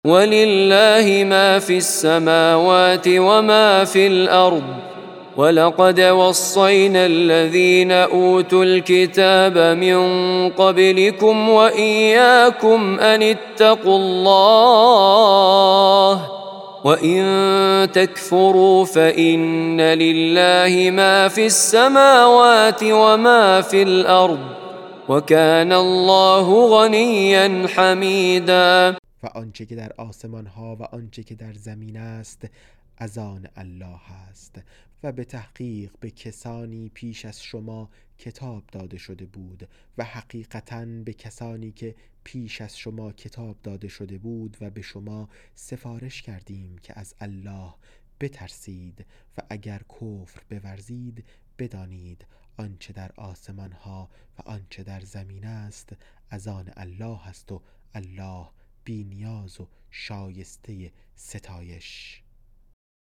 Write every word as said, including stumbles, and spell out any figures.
ولله ما في السماوات وما في الأرض ولقد وصينا الذين أوتوا الكتاب من قبلكم وإياكم أن اتقوا الله وإن تكفروا فإن لله ما في السماوات وما في الأرض وكان الله غنيا حمیدا. و آنچه که در آسمان ها و آنچه که در زمین است از آن الله است و به تحقیق به کسانی پیش از شما کتاب داده شده بود و حقیقتاً به کسانی که پیش از شما کتاب داده شده بود و به شما سفارش کردیم که از الله بترسید و اگر کفر بورزید بدانید آنچه در آسمان ها و آنچه در زمین است از آن الله است و الله بی نیاز و شایسته ستایش.